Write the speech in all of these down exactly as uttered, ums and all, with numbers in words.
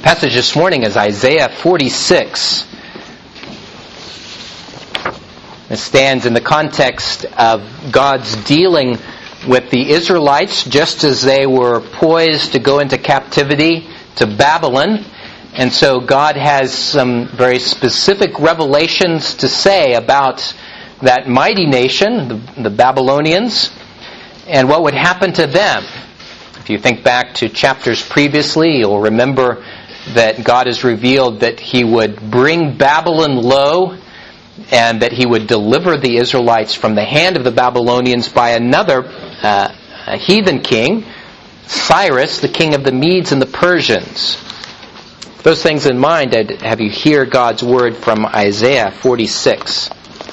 passage this morning is Isaiah forty-six. It stands in the context of God's dealing with the Israelites just as they were poised to go into captivity to Babylon. And so God has some very specific revelations to say about that mighty nation, the, the Babylonians, and what would happen to them. If you think back to chapters previously, you'll remember that God has revealed that He would bring Babylon low and that He would deliver the Israelites from the hand of the Babylonians by another uh, a heathen king, Cyrus, the king of the Medes and the Persians. With those things in mind, I'd have you hear God's word from Isaiah forty-six.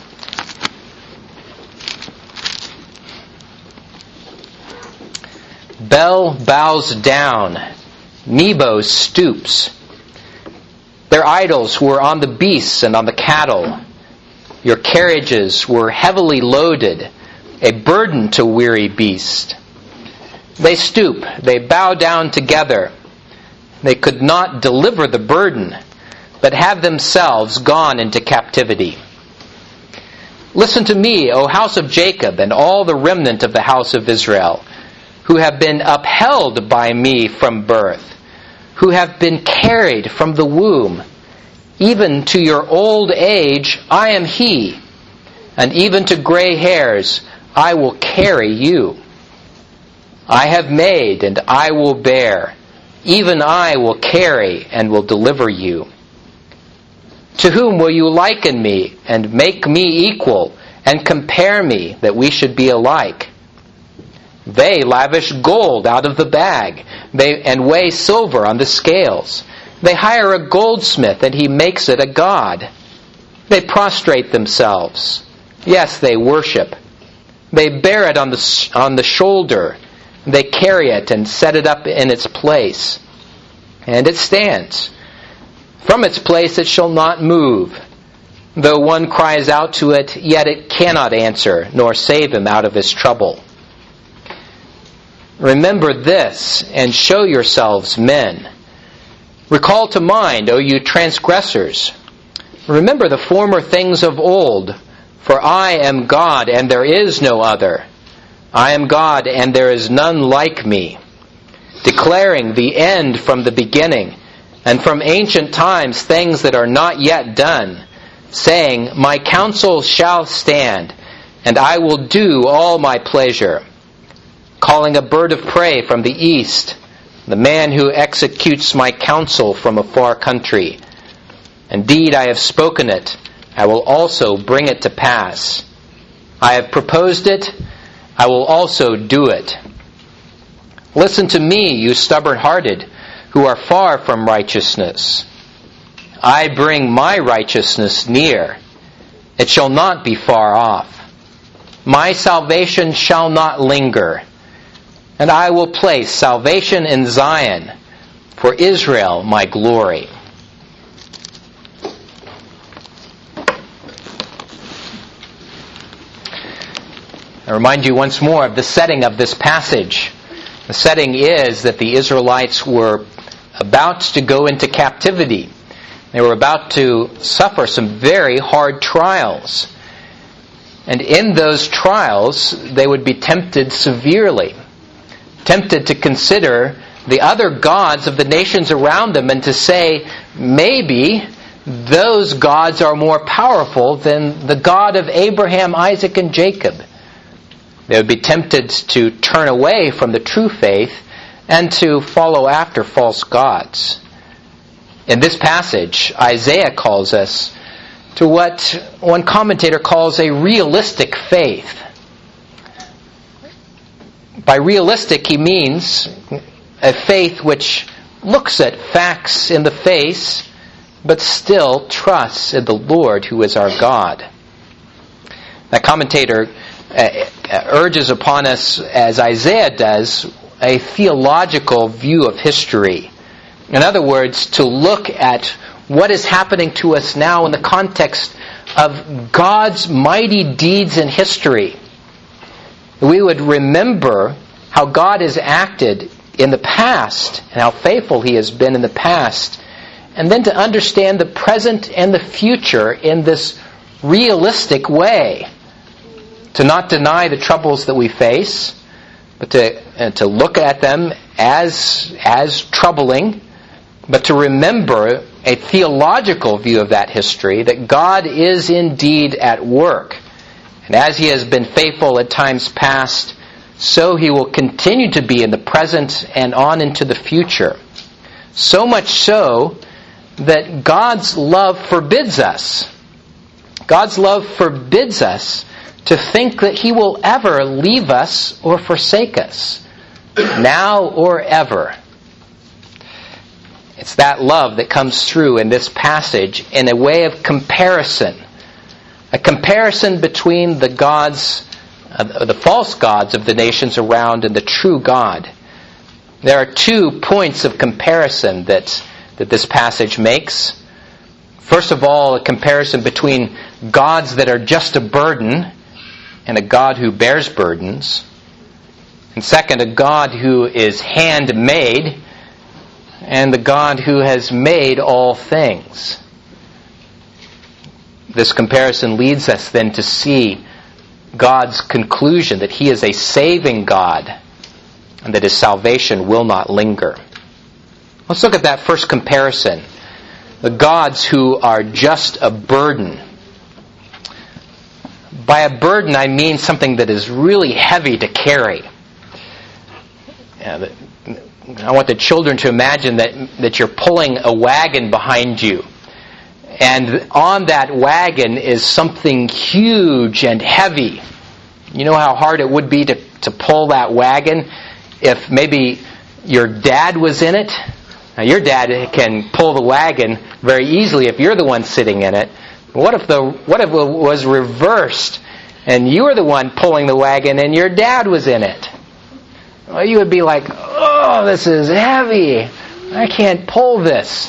Bel bows down, Nebo stoops. Their idols were on the beasts and on the cattle. Your carriages were heavily loaded, a burden to weary beast. They stoop, they bow down together. They could not deliver the burden, but have themselves gone into captivity. Listen to me, O house of Jacob, and all the remnant of the house of Israel, who have been upheld by me from birth, who have been carried from the womb. Even to your old age I am He, and even to gray hairs I will carry you. I have made, and I will bear. Even I will carry and will deliver you. To whom will you liken me, and make me equal, and compare me, that we should be alike? They lavish gold out of the bag, they and weigh silver on the scales. They hire a goldsmith, and he makes it a god. They prostrate themselves. Yes, they worship. They bear it on the on the shoulder. They carry it and set it up in its place. And it stands. From its place it shall not move. Though one cries out to it, yet it cannot answer, nor save him out of his trouble. Remember this, and show yourselves men. Recall to mind, O you transgressors. Remember the former things of old, for I am God, and there is no other. I am God, and there is none like me, declaring the end from the beginning, and from ancient times things that are not yet done, saying, My counsel shall stand, and I will do all my pleasure. Calling a bird of prey from the east, the man who executes my counsel from a far country. Indeed, I have spoken it, I will also bring it to pass. I have proposed it, I will also do it. Listen to me, you stubborn-hearted, who are far from righteousness. I bring my righteousness near. It shall not be far off. My salvation shall not linger. And I will place salvation in Zion, for Israel my glory. I remind you once more of the setting of this passage. The setting is that the Israelites were about to go into captivity. They were about to suffer some very hard trials. And in those trials, they would be tempted severely. Tempted to consider the other gods of the nations around them and to say, maybe those gods are more powerful than the God of Abraham, Isaac, and Jacob. They would be tempted to turn away from the true faith and to follow after false gods. In this passage, Isaiah calls us to what one commentator calls a realistic faith. By realistic, he means a faith which looks at facts in the face, but still trusts in the Lord who is our God. That commentator uh, urges upon us, as Isaiah does, a theological view of history. In other words, to look at what is happening to us now in the context of God's mighty deeds in history. We would remember how God has acted in the past and how faithful He has been in the past and then to understand the present and the future in this realistic way. To not deny the troubles that we face, but to, uh, to look at them as, as troubling, but to remember a theological view of that history, that God is indeed at work. And as He has been faithful at times past, so He will continue to be in the present and on into the future. So much so that God's love forbids us. God's love forbids us to think that He will ever leave us or forsake us, now or ever. It's that love that comes through in this passage in a way of comparison. A comparison between the gods, uh, the false gods of the nations around and the true God. There are two points of comparison that, that this passage makes. First of all, a comparison between gods that are just a burden and a God who bears burdens. And second, a God who is handmade and the God who has made all things. This comparison leads us then to see God's conclusion that He is a saving God and that His salvation will not linger. Let's look at that first comparison. The gods who are just a burden. By a burden, I mean something that is really heavy to carry. Yeah, I want the children to imagine that, that you're pulling a wagon behind you. And on that wagon is something huge and heavy. You know how hard it would be to, to pull that wagon if maybe your dad was in it? Now, your dad can pull the wagon very easily if you're the one sitting in it. What if the what if it was reversed and you were the one pulling the wagon and your dad was in it? Well, you would be like, oh, this is heavy. I can't pull this.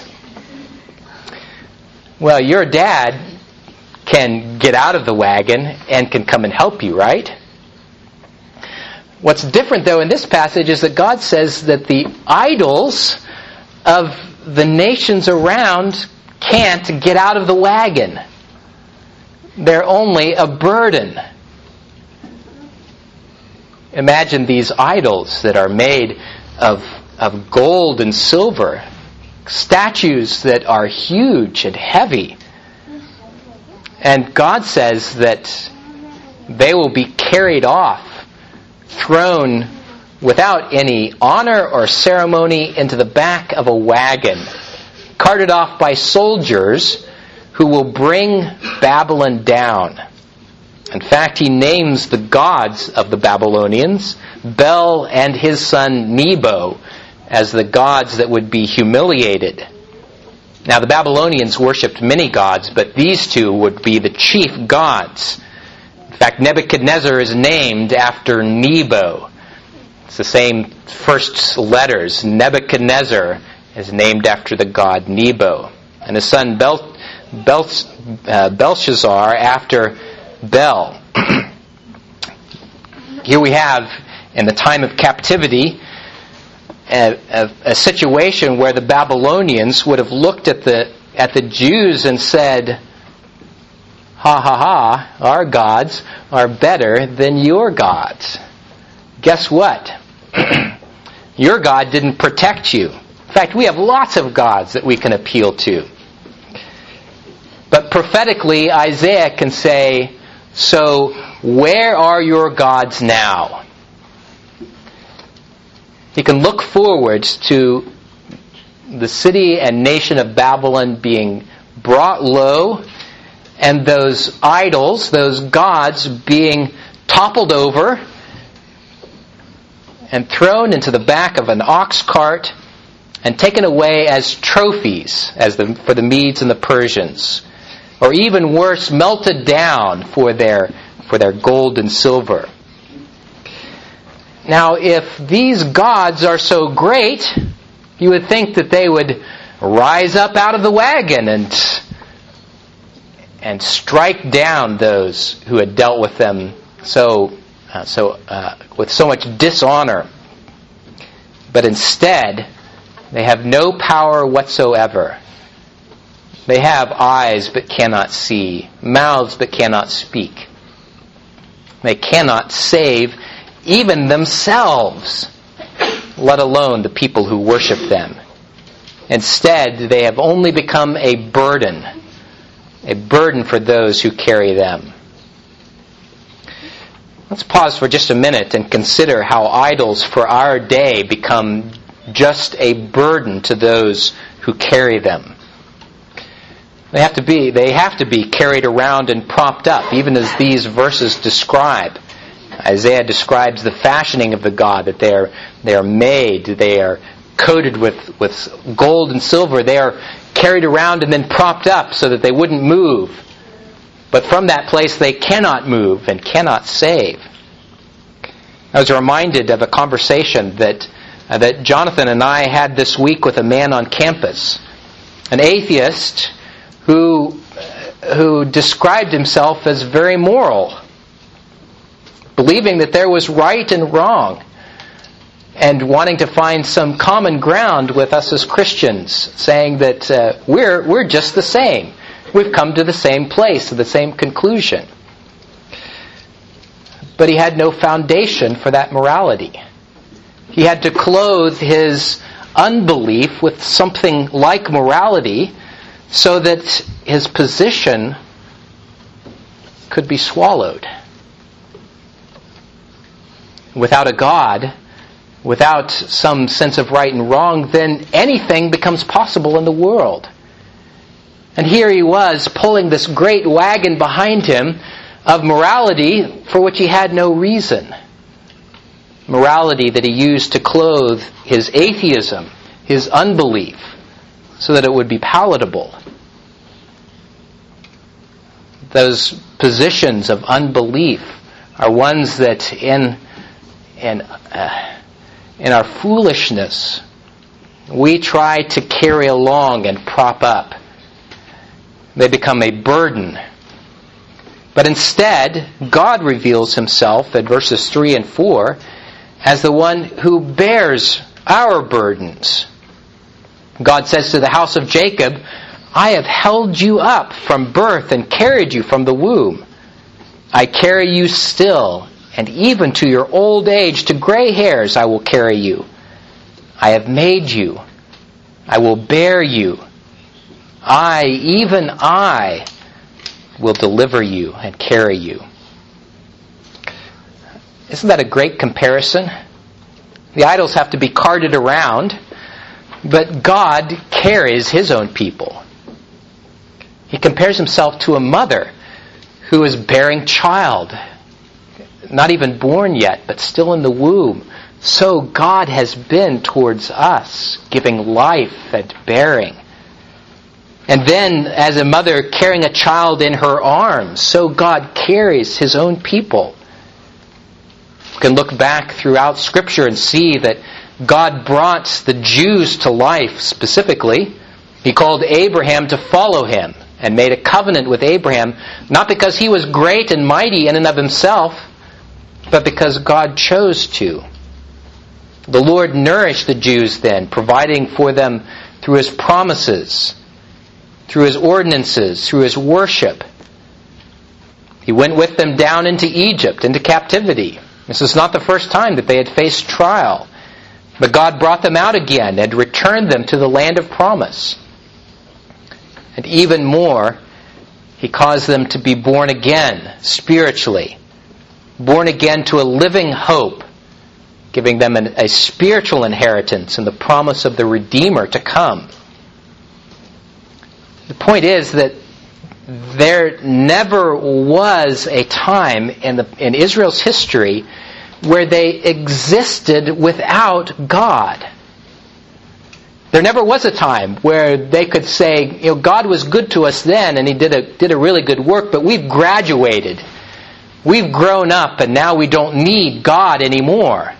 Well, your dad can get out of the wagon and can come and help you, right? What's different, though, in this passage is that God says that the idols of the nations around can't get out of the wagon. They're only a burden. Imagine these idols that are made of, of gold and silver, statues that are huge and heavy. And God says that they will be carried off, thrown without any honor or ceremony into the back of a wagon, carted off by soldiers who will bring Babylon down. In fact, He names the gods of the Babylonians, Bel and his son Nebo, as the gods that would be humiliated. Now, the Babylonians worshipped many gods, but these two would be the chief gods. In fact, Nebuchadnezzar is named after Nebo. It's the same first letters. Nebuchadnezzar is named after the god Nebo. And his son Bel, Bel, uh, Belshazzar after Bel. Here we have, in the time of captivity, a, a, a situation where the Babylonians would have looked at the at the Jews and said, ha ha ha, our gods are better than your gods. Guess what? Your God didn't protect you. In fact, we have lots of gods that we can appeal to. But prophetically, Isaiah can say, so where are your gods now? He can look forward to the city and nation of Babylon being brought low, and those idols, those gods, being toppled over and thrown into the back of an ox cart and taken away as trophies as the, for the Medes and the Persians. Or even worse, melted down for their, for their gold and silver. Now, if these gods are so great, you would think that they would rise up out of the wagon and, and strike down those who had dealt with them so, uh, so uh, with so much dishonor. But instead, they have no power whatsoever. They have eyes but cannot see, mouths but cannot speak. They cannot save even themselves, let alone the people who worship them. Instead, they have only become a burden, a burden for those who carry them. Let's pause for just a minute and consider how idols for our day become just a burden to those who carry them. They have to be, they have to be carried around and propped up, even as these verses describe. Isaiah describes the fashioning of the god, that they are, they are made, they are coated with, with gold and silver. They are carried around and then propped up so that they wouldn't move. But from that place they cannot move and cannot save. I was reminded of a conversation that uh, that Jonathan and I had this week with a man on campus, an atheist who who described himself as very moral, believing that there was right and wrong, and wanting to find some common ground with us as Christians, saying that uh, we're we're just the same. We've come to the same place, to the same conclusion. But he had no foundation for that morality. He had to clothe his unbelief with something like morality so that his position could be swallowed. Without a God, without some sense of right and wrong, then anything becomes possible in the world. And here he was, pulling this great wagon behind him of morality for which he had no reason. Morality that he used to clothe his atheism, his unbelief, so that it would be palatable. Those positions of unbelief are ones that in in uh, in our foolishness we try to carry along and prop up. They become a burden. But instead, God reveals himself in verses three and four as the one who bears our burdens. God says to the house of Jacob, I have held you up from birth and carried you from the womb. I carry you still, and even to your old age, to gray hairs I will carry you. I have made you. I will bear you. I, even I, will deliver you and carry you. Isn't that a great comparison? The idols have to be carted around, but God carries his own people. He compares himself to a mother who is bearing child, not even born yet, but still in the womb. So God has been towards us, giving life and bearing. And then, as a mother carrying a child in her arms, so God carries his own people. You can look back throughout Scripture and see that God brought the Jews to life specifically. He called Abraham to follow him and made a covenant with Abraham, not because he was great and mighty in and of himself, but because God chose to. The Lord nourished the Jews then, providing for them through his promises, through his ordinances, through his worship. He went with them down into Egypt, into captivity. This was not the first time that they had faced trial. But God brought them out again and returned them to the land of promise. And even more, he caused them to be born again spiritually. Born again to a living hope, giving them an, a spiritual inheritance and the promise of the Redeemer to come. The point is that there never was a time in the in Israel's history where they existed without God. There never was a time where they could say, you know, God was good to us then and he did a did a really good work, but we've graduated. We've grown up and now we don't need God anymore.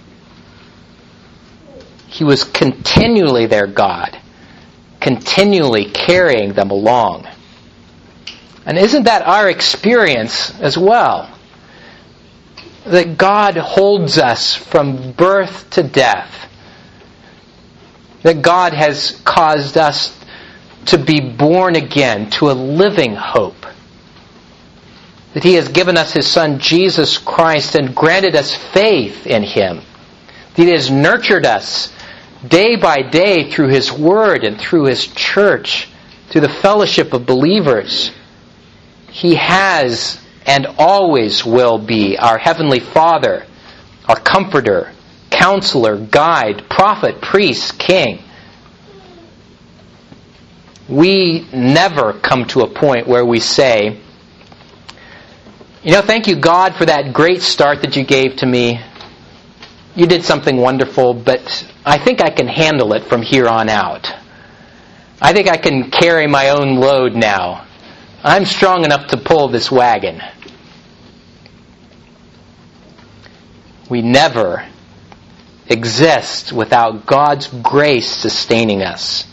He was continually their God, continually carrying them along. And isn't that our experience as well? That God holds us from birth to death. That God has caused us to be born again to a living hope. That He has given us His Son Jesus Christ and granted us faith in Him. That He has nurtured us day by day through His Word and through His church, through the fellowship of believers. He has and always will be our Heavenly Father, our Comforter, Counselor, Guide, Prophet, Priest, King. We never come to a point where we say, you know, thank you, God, for that great start that you gave to me. You did something wonderful, but I think I can handle it from here on out. I think I can carry my own load now. I'm strong enough to pull this wagon. We never exist without God's grace sustaining us.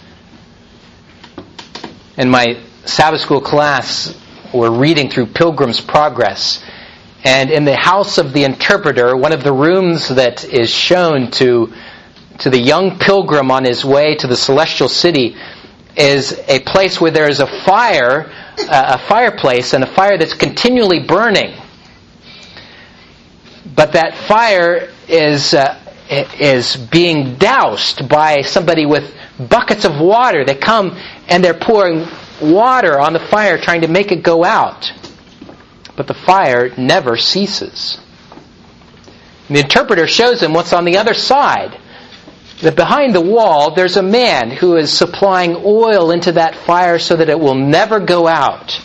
In my Sabbath school class, we're reading through Pilgrim's Progress. And in the house of the interpreter, one of the rooms that is shown to, to the young pilgrim on his way to the celestial city is a place where there is a fire, uh, a fireplace, and a fire that's continually burning. But that fire is uh, is being doused by somebody with buckets of water. They come and they're pouring water on the fire, trying to make it go out. But the fire never ceases. And the interpreter shows him what's on the other side. That behind the wall, there's a man who is supplying oil into that fire so that it will never go out.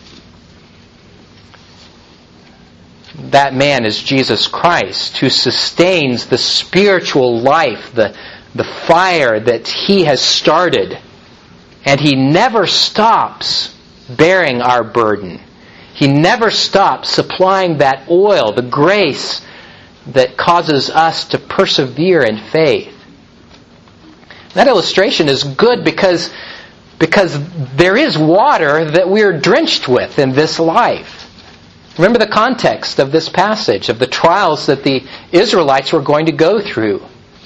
That man is Jesus Christ, who sustains the spiritual life, the, the fire that He has started. And He never stops bearing our burden. He never stops supplying that oil, the grace that causes us to persevere in faith. That illustration is good because, because there is water that we are drenched with in this life. Remember the context of this passage, of the trials that the Israelites were going to go through.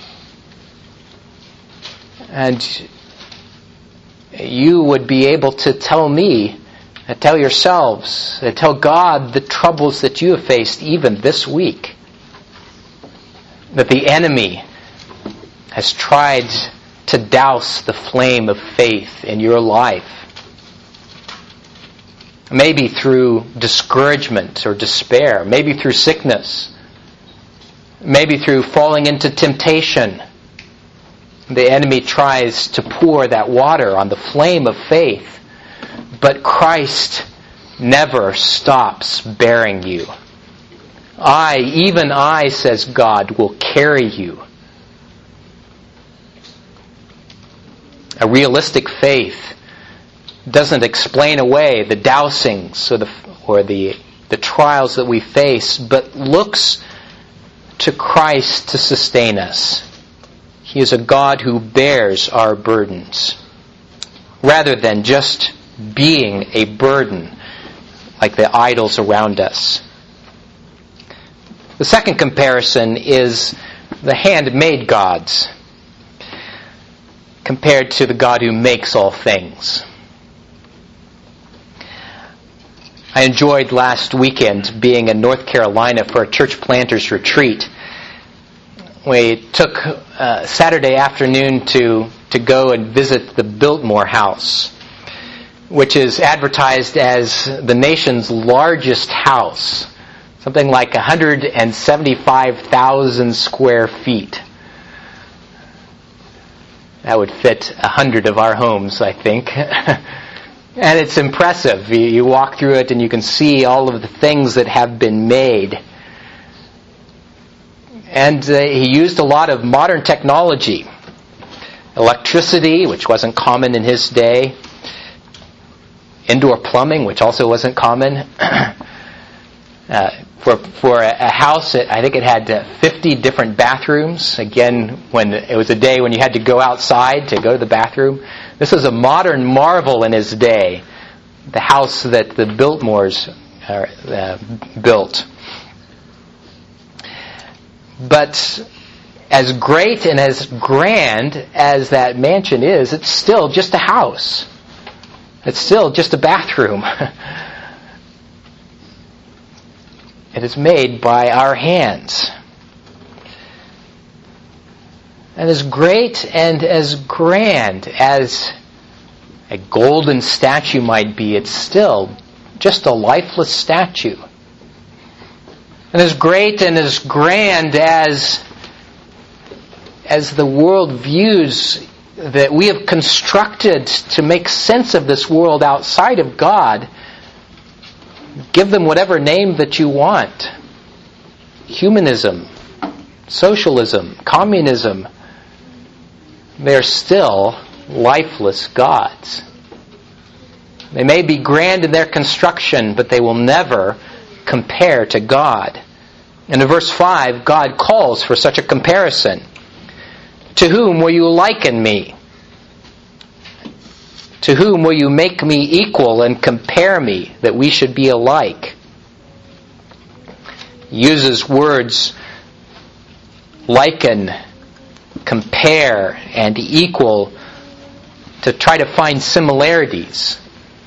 And you would be able to tell me, tell yourselves, tell God the troubles that you have faced even this week. That the enemy has tried to douse the flame of faith in your life. Maybe through discouragement or despair. Maybe through sickness. Maybe through falling into temptation. The enemy tries to pour that water on the flame of faith. But Christ never stops bearing you. I, even I, says God, will carry you. A realistic faith doesn't explain away the dousings or the or the the trials that we face, but looks to Christ to sustain us. He is a God who bears our burdens, rather than just being a burden like the idols around us. The second comparison is the handmade gods compared to the God who makes all things. I enjoyed last weekend being in North Carolina for a church planters retreat. We took uh, Saturday afternoon to, to go and visit the Biltmore House, which is advertised as the nation's largest house, something like one hundred seventy-five thousand square feet. That would fit a hundred of our homes, I think. And it's impressive. You, you walk through it and you can see all of the things that have been made. And uh, he used a lot of modern technology. Electricity, which wasn't common in his day. Indoor plumbing, which also wasn't common. uh, for for a, a house, it, I think it had uh, fifty different bathrooms. Again, when it was a day when you had to go outside to go to the bathroom. This is a modern marvel in his day. The house that the Biltmores uh, uh, built. But as great and as grand as that mansion is, it's still just a house. It's still just a bathroom. It is made by our hands. And as great and as grand as a golden statue might be, it's still just a lifeless statue. And as great and as grand as, as the world views that we have constructed to make sense of this world outside of God, give them whatever name that you want. Humanism, socialism, communism. They're still lifeless gods. They may be grand in their construction, but they will never compare to God. And in verse five, God calls for such a comparison. To whom will you liken me? To whom will you make me equal and compare me, that we should be alike? He uses words liken, compare, and equal to try to find similarities.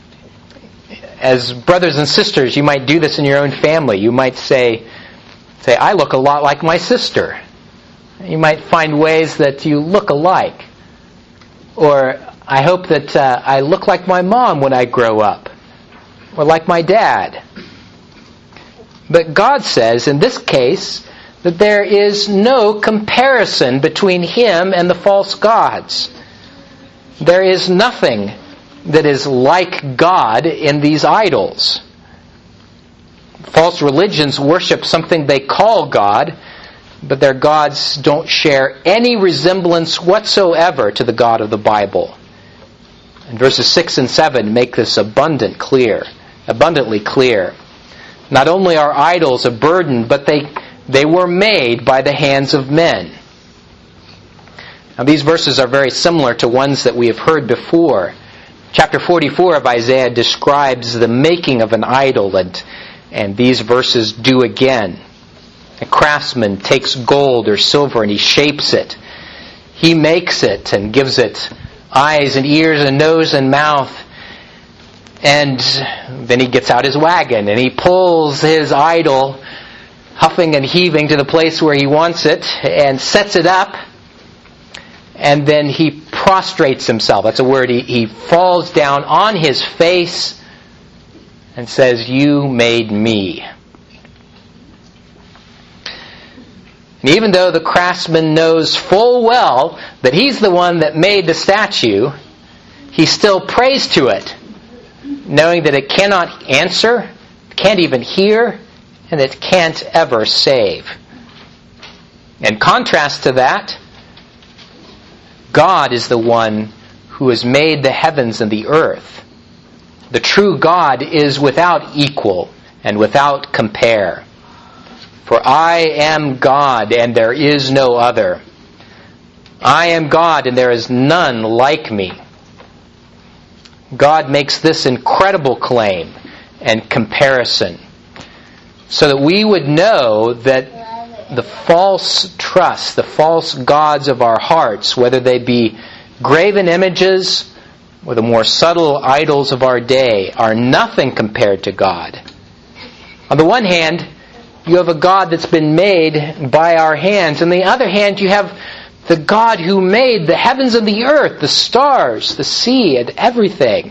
As brothers and sisters, you might do this in your own family. You might say, say, I look a lot like my sister. You might find ways that you look alike. Or, I hope that uh, I look like my mom when I grow up. Or like my dad. But God says, in this case, that there is no comparison between Him and the false gods. There is nothing that is like God in these idols. False religions worship something they call God, but their gods don't share any resemblance whatsoever to the God of the Bible. And verses six and seven make this abundant clear, abundantly clear. Not only are idols a burden, but they, they were made by the hands of men. Now these verses are very similar to ones that we have heard before. Chapter forty-four of Isaiah describes the making of an idol, and, and these verses do again. A craftsman takes gold or silver and he shapes it. He makes it and gives it eyes and ears and nose and mouth. And then he gets out his wagon and he pulls his idol, huffing and heaving, to the place where he wants it and sets it up. And then he prostrates himself. That's a word. He, he falls down on his face and says, "You made me." And even though the craftsman knows full well that he's the one that made the statue, he still prays to it, knowing that it cannot answer, can't even hear, and it can't ever save. In contrast to that, God is the one who has made the heavens and the earth. The true God is without equal and without compare. For I am God, and there is no other. I am God, and there is none like me. God makes this incredible claim and comparison so that we would know that the false trust, the false gods of our hearts, whether they be graven images or the more subtle idols of our day, are nothing compared to God. On the one hand, you have a God that's been made by our hands. On the other hand, you have the God who made the heavens and the earth, the stars, the sea, and everything.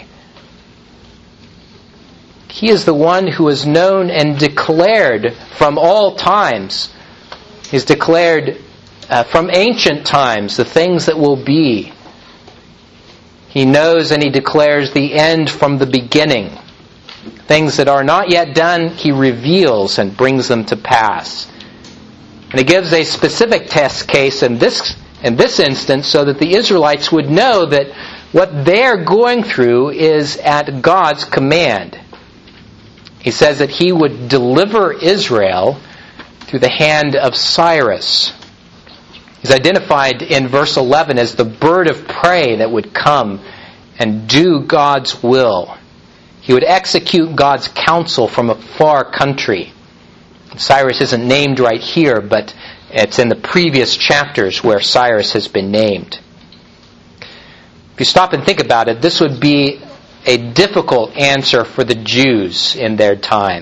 He is the one who is known and declared from all times. He's declared uh, from ancient times the things that will be. He knows and He declares the end from the beginning. Things that are not yet done, He reveals and brings them to pass. And He gives a specific test case in this, in this instance so that the Israelites would know that what they're going through is at God's command. He says that He would deliver Israel through the hand of Cyrus. He's identified in verse eleven as the bird of prey that would come and do God's will. He would execute God's counsel from a far country. Cyrus isn't named right here, but it's in the previous chapters where Cyrus has been named. If you stop and think about it, this would be a difficult answer for the Jews in their time.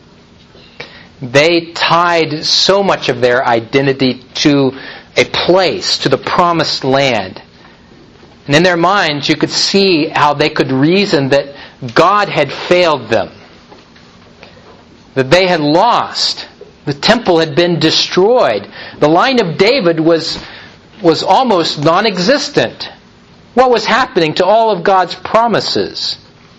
They tied so much of their identity to a place, to the promised land. And in their minds, you could see how they could reason that God had failed them, that they had lost. The temple had been destroyed. The line of David was, was almost non-existent. What was happening to all of God's promises?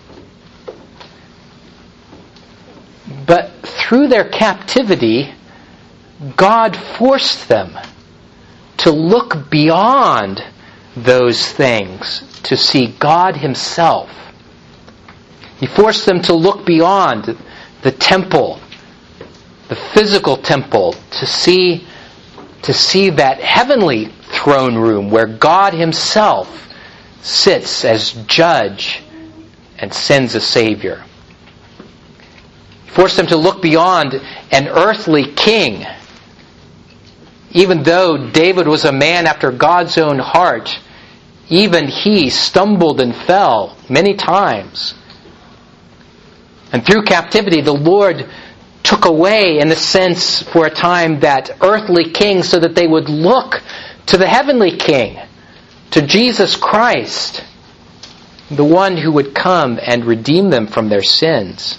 But through their captivity, God forced them to look beyond those things, to see God Himself. He forced them to look beyond the temple, the physical temple, to see, to see that heavenly throne room where God Himself sits as judge and sends a Savior. He forced them to look beyond an earthly king. Even though David was a man after God's own heart, even he stumbled and fell many times. And through captivity, the Lord took away, in a sense, for a time, that earthly king so that they would look to the heavenly King, to Jesus Christ, the one who would come and redeem them from their sins.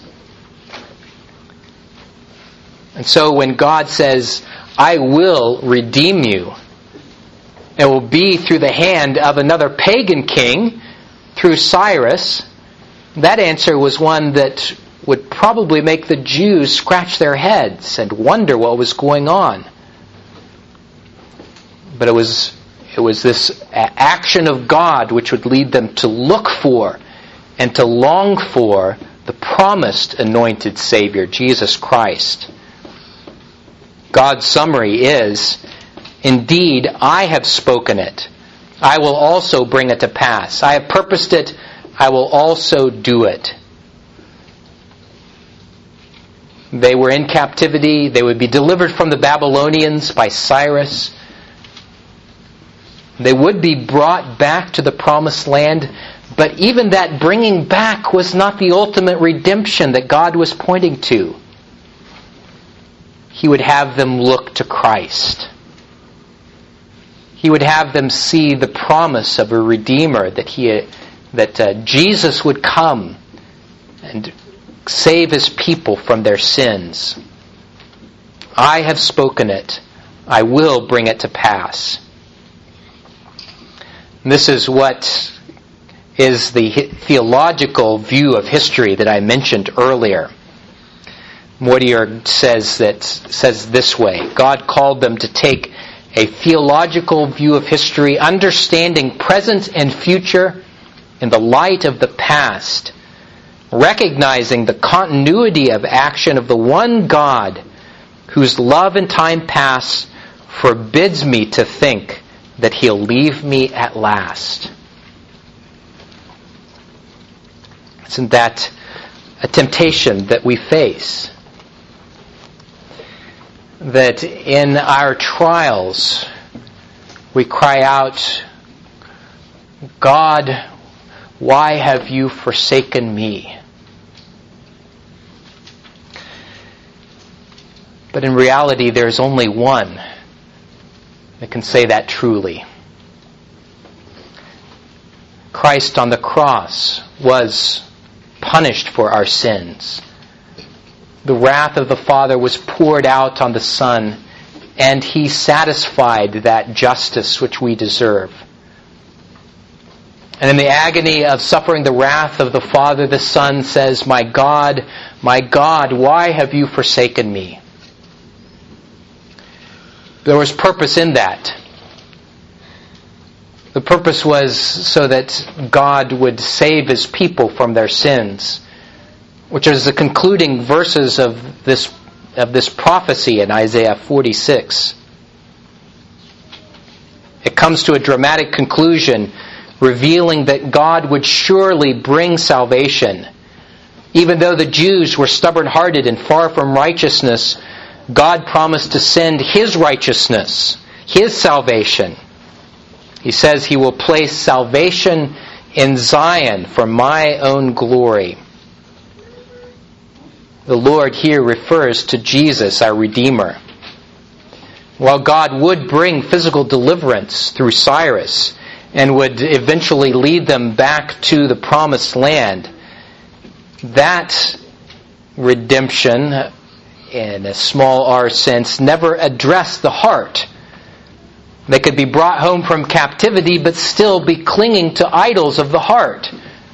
And so when God says, I will redeem you, it will be through the hand of another pagan king, through Cyrus, that answer was one that would probably make the Jews scratch their heads and wonder what was going on. But it was it was this action of God which would lead them to look for and to long for the promised anointed Savior, Jesus Christ. God's summary is, indeed, I have spoken it. I will also bring it to pass. I have purposed it. I will also do it. They were in captivity. They would be delivered from the Babylonians by Cyrus. They would be brought back to the promised land. But even that bringing back was not the ultimate redemption that God was pointing to. He would have them look to Christ. He would have them see the promise of a Redeemer, that he, that uh, Jesus would come and save His people from their sins. I have spoken it. I will bring it to pass. And this is what is the theological view of history that I mentioned earlier. Mortier says that says this way: God called them to take a theological view of history, understanding present and future in the light of the past, recognizing the continuity of action of the one God whose love in time past forbids me to think that He'll leave me at last. Isn't that a temptation that we face? That in our trials we cry out, God, why have you forsaken me? But in reality, there's only one that can say that truly. Christ on the cross was punished for our sins. The wrath of the Father was poured out on the Son, and He satisfied that justice which we deserve. And in the agony of suffering the wrath of the Father, the Son says, My God, my God, why have you forsaken me? There was purpose in that. The purpose was so that God would save His people from their sins, which is the concluding verses of this of this prophecy in Isaiah forty-six. It comes to a dramatic conclusion, revealing that God would surely bring salvation. Even though the Jews were stubborn-hearted and far from righteousness, God promised to send His righteousness, His salvation. He says He will place salvation in Zion for my own glory. The Lord here refers to Jesus, our Redeemer. While God would bring physical deliverance through Cyrus and would eventually lead them back to the promised land, that redemption, in a small r sense, never addressed the heart. They could be brought home from captivity but still be clinging to idols of the heart,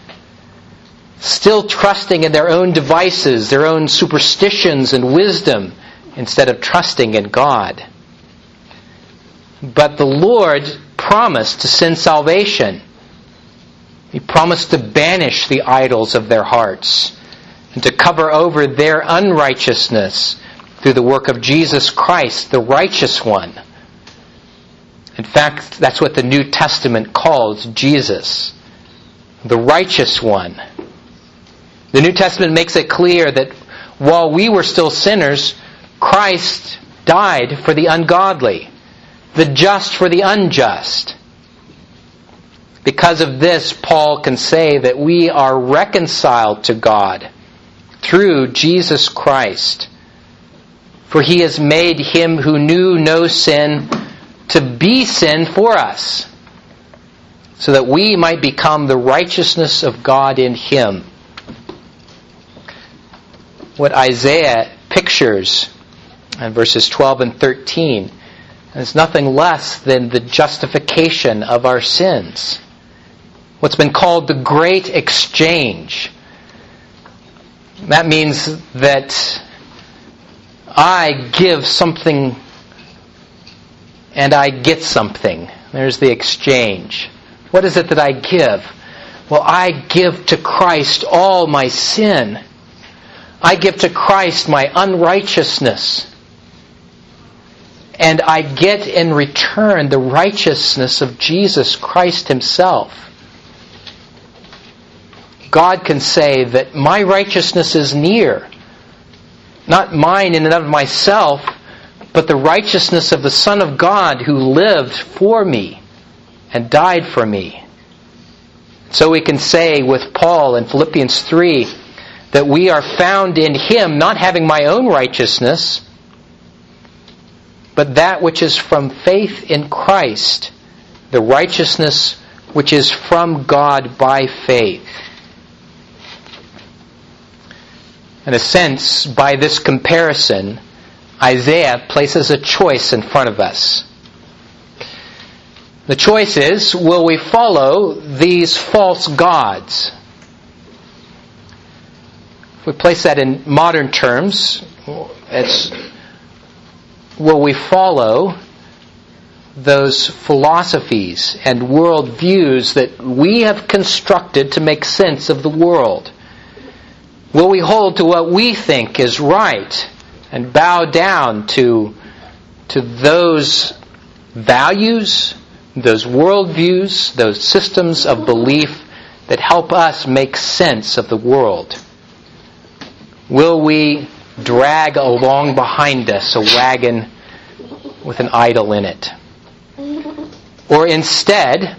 still trusting in their own devices, their own superstitions and wisdom, instead of trusting in God. But the Lord promised to send salvation. He promised to banish the idols of their hearts and to cover over their unrighteousness through the work of Jesus Christ, the righteous one. In fact, that's what the New Testament calls Jesus, the righteous one. The New Testament makes it clear that while we were still sinners, Christ died for the ungodly, the just for the unjust. Because of this, Paul can say that we are reconciled to God through Jesus Christ. For he has made him who knew no sin to be sin for us, so that we might become the righteousness of God in him. What Isaiah pictures in verses twelve and thirteen is nothing less than the justification of our sins. What's been called the great exchange. That means that I give something and I get something. There's the exchange. What is it that I give? Well, I give to Christ all my sin. I give to Christ my unrighteousness. And I get in return the righteousness of Jesus Christ himself. God can say that my righteousness is near. Not mine in and of myself, but the righteousness of the Son of God who lived for me and died for me. So we can say with Paul in Philippians three that we are found in him, not having my own righteousness, but that which is from faith in Christ, the righteousness which is from God by faith. In a sense, by this comparison, Isaiah places a choice in front of us. The choice is, will we follow these false gods? If we place that in modern terms, it's, will we follow those philosophies and worldviews that we have constructed to make sense of the world? Will we hold to what we think is right and bow down to, to those values, those worldviews, those systems of belief that help us make sense of the world? Will we drag along behind us a wagon with an idol in it? Or instead,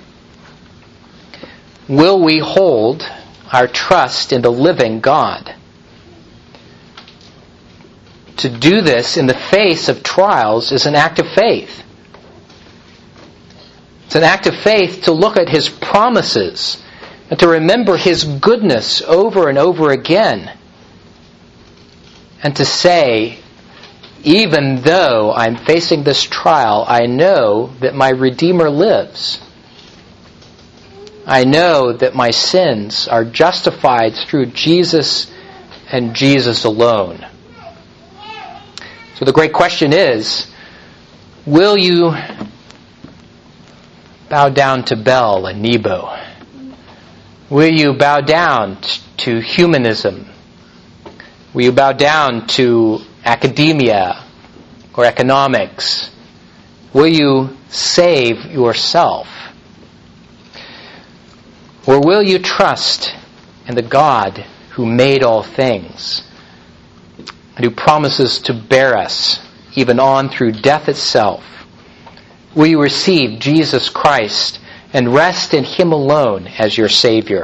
will we hold our trust in the living God? To do this in the face of trials is an act of faith. It's an act of faith to look at his promises and to remember his goodness over and over again. And to say, even though I'm facing this trial, I know that my Redeemer lives. I know that my sins are justified through Jesus and Jesus alone. So the great question is, will you bow down to Bel and Nebo? Will you bow down to humanism? Will you bow down to academia or economics? Will you save yourself? Or will you trust in the God who made all things and who promises to bear us even on through death itself? Will you receive Jesus Christ and rest in Him alone as your Savior.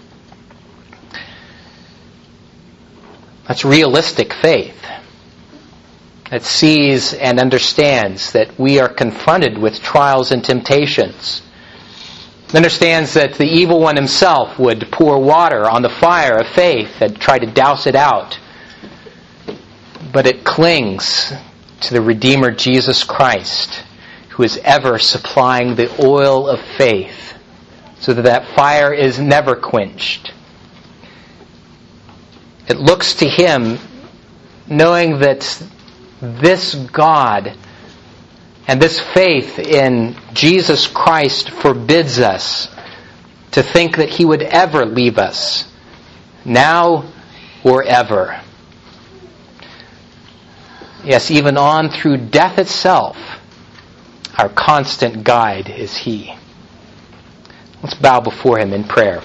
That's realistic faith. It sees and understands that we are confronted with trials and temptations. It understands that the evil one himself would pour water on the fire of faith and try to douse it out. But it clings to the Redeemer Jesus Christ, who is ever supplying the oil of faith so that that fire is never quenched. It looks to Him knowing that this God and this faith in Jesus Christ forbids us to think that He would ever leave us, now or ever. Yes, even on through death itself, our constant guide is He. Let's bow before Him in prayer.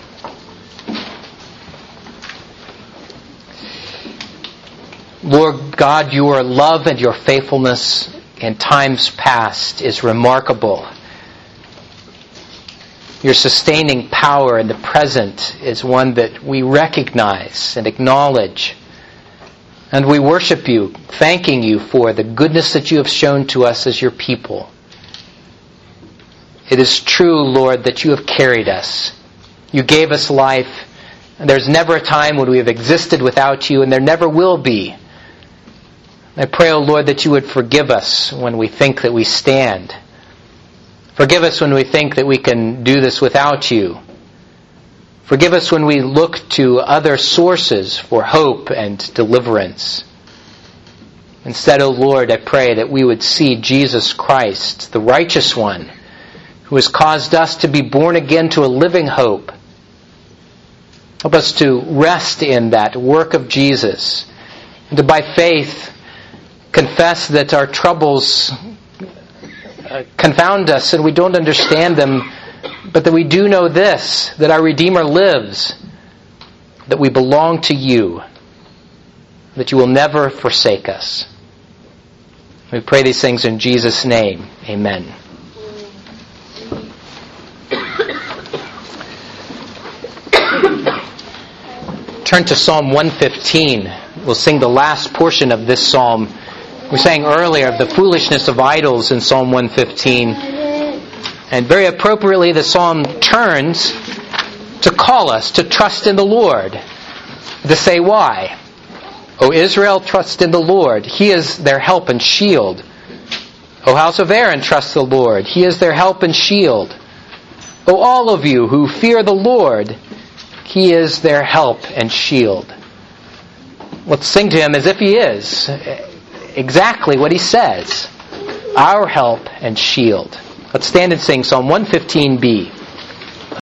Lord God, your love and your faithfulness in times past is remarkable. Your sustaining power in the present is one that we recognize and acknowledge. And we worship you, thanking you for the goodness that you have shown to us as your people. It is true, Lord, that you have carried us. You gave us life, and there's never a time when we have existed without you, and there never will be. I pray, O Lord, that you would forgive us when we think that we stand. Forgive us when we think that we can do this without you. Forgive us when we look to other sources for hope and deliverance. Instead, O Lord, I pray that we would see Jesus Christ, the righteous one, who has caused us to be born again to a living hope. Help us to rest in that work of Jesus, and to by faith confess that our troubles confound us and we don't understand them, but that we do know this, that our Redeemer lives, that we belong to you, that you will never forsake us. We pray these things in Jesus' name. Amen. Turn to Psalm one fifteen. We'll sing the last portion of this psalm. We sang earlier of the foolishness of idols in Psalm one fifteen. And very appropriately, the psalm turns to call us to trust in the Lord. To say why? O Israel, trust in the Lord. He is their help and shield. O house of Aaron, trust the Lord. He is their help and shield. O all of you who fear the Lord, He is their help and shield. Let's sing to Him as if He is exactly what He says. Our help and shield. Let's stand and sing Psalm one fifteen b.